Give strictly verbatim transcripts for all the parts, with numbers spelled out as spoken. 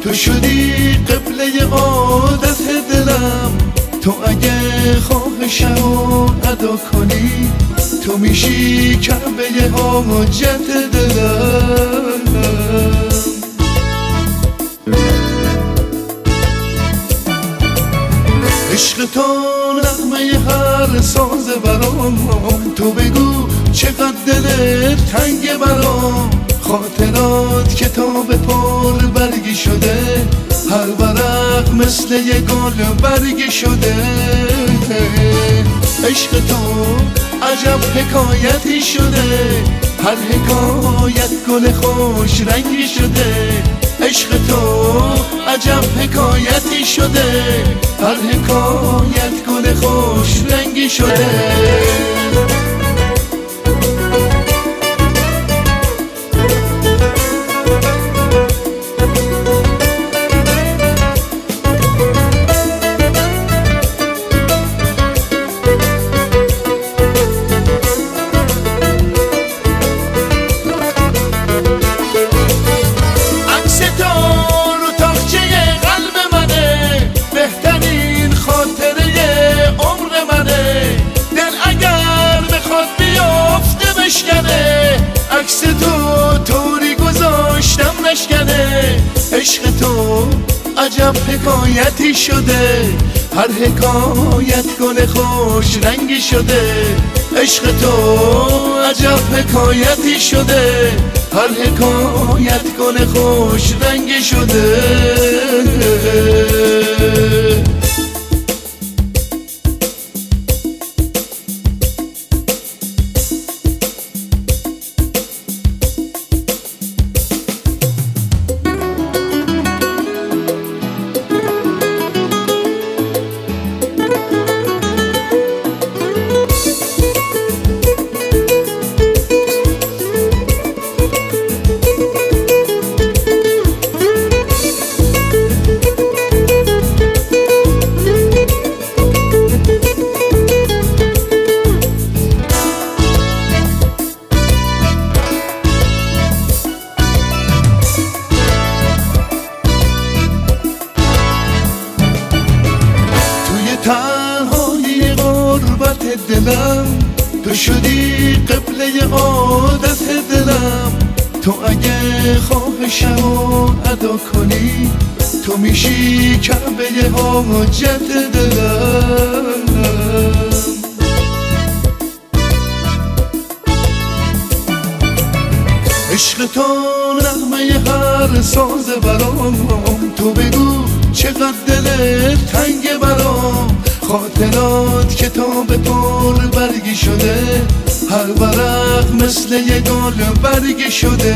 تو شدی قبله عادت دلم، تو اگه خواهشمو ادا کنی تو میشی کعبه حاجت دلم. عشق تو نغمه هر ساز برام، تو بگو چقدر دلت تنگ برام. خاطرات کتاب پر برگی شده، هر ورق مثل یه گل برگی شده. عشق تو عجب حکایتی شده، هر حکایت گل خوش رنگی شده. عشق تو عجب حکایتی شده، هر حکایت گل خوش رنگی شده. عکس تو طوری گذاشتم نشکنه. عشق تو عجب حکایتی شده، هر حکایت گل خوش رنگی شده. عشق تو عجب حکایتی شده، هر حکایت گل خوش رنگی شده. تنهایی غربت دلم، تو شدی قبله عادت دلم. تو اگه خواهشمو ادا کنی تو میشی کعبه حاجت دلم. عشق تو نغمه هر ساز برام، تو بگو چقدر دلت تنگ برام. خاطرات کتاب پر برگی شده، هر ورق مثل یه گل برگی شده.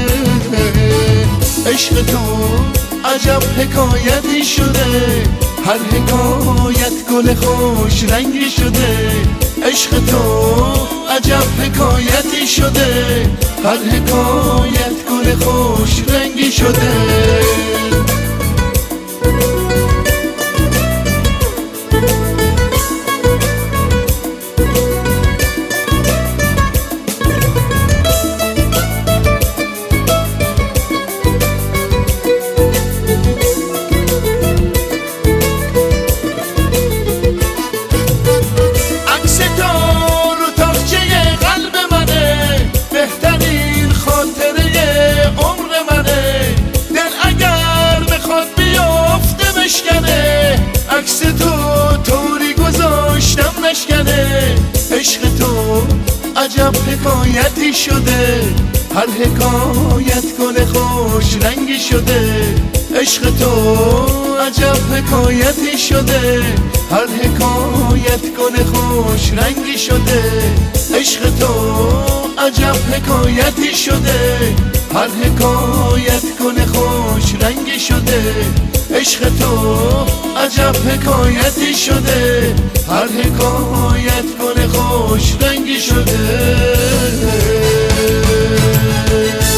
عشق تو عجب حکایتی شده، هر حکایت گل خوش رنگی شده. عشق تو عجب حکایتی شده، هر حکایت گل خوش رنگی شده. عکس تو طوری گذاشتم نشکنه. عشق تو عجب حکایتی شده، هر حکایت گل خوش رنگی شده. عشق تو عجب حکایتی شده، هر حکایت گل خوش رنگی شده. عشق تو عجب حکایتی شده، هر حکایت گل خوش رنگی شده. عشق تو عجب حکایتی شده، هر حکایت گل خوش رنگی شده.